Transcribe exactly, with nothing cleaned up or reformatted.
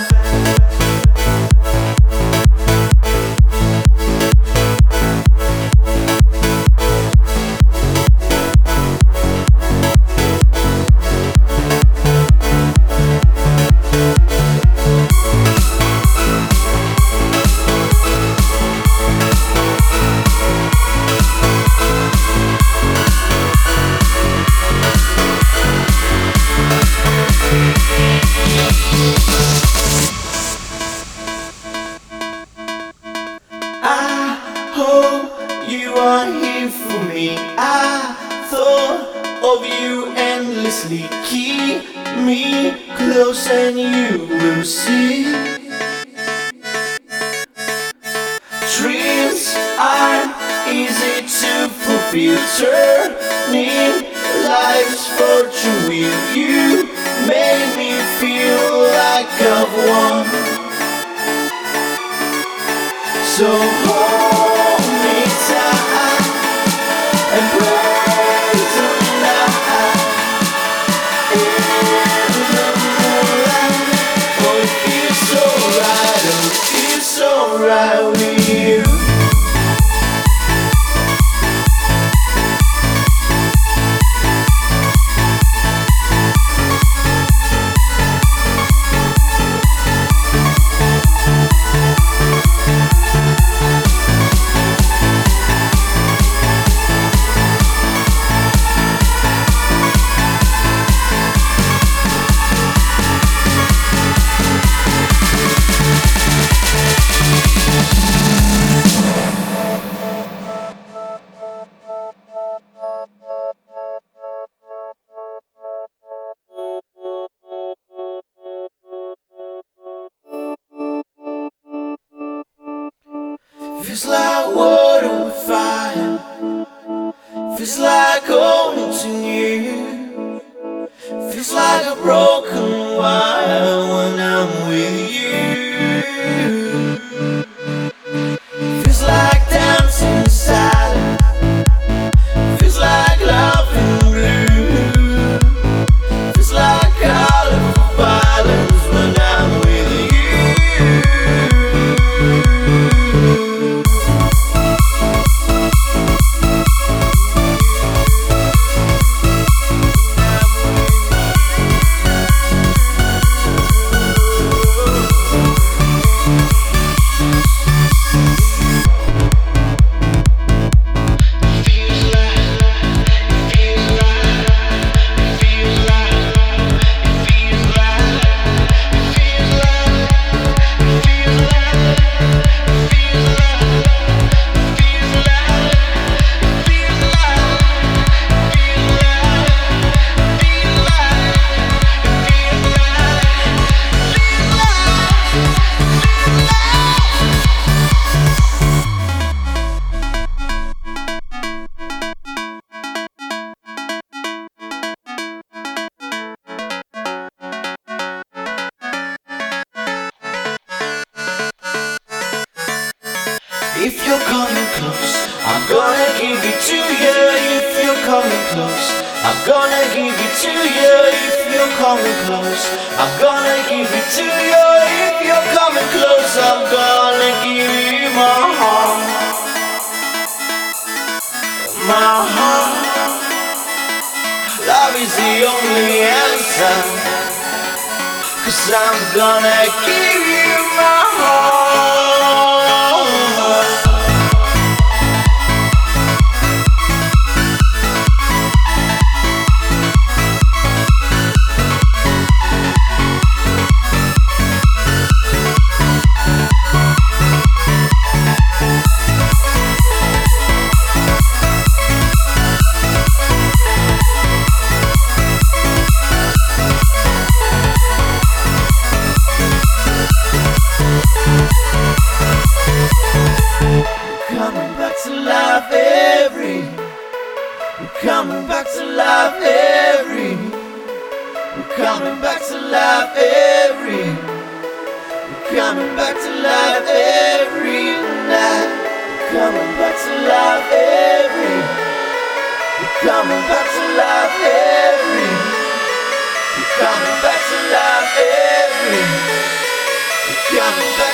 You are here for me. I thought of you endlessly. Keep me close and you will see. Dreams are easy to fulfill, turning life's fortune wheel. You made me feel like I've won. So hold me tight and praise the night in the moonlight. Oh, it feels so right, oh, it feels so right with you. Feels like water with fire. Feels like haunting you. Feels like a broken wire when I'm with you. Feels like dancing in silence. Feels like laughing blue. Feels like colorful violence when I'm with you. If you're coming close, I'm gonna give it to you. If you're coming close, I'm gonna give it to you. If you're coming close, I'm gonna give it to you. If you're coming close, I'm gonna give you my heart. My heart. Love is the only answer, 'cause I'm gonna give you my heart. Coming back to life every We're coming back to life every We're coming back to life every night. We're coming back to life every We're coming back to life every We're coming back to life every I'm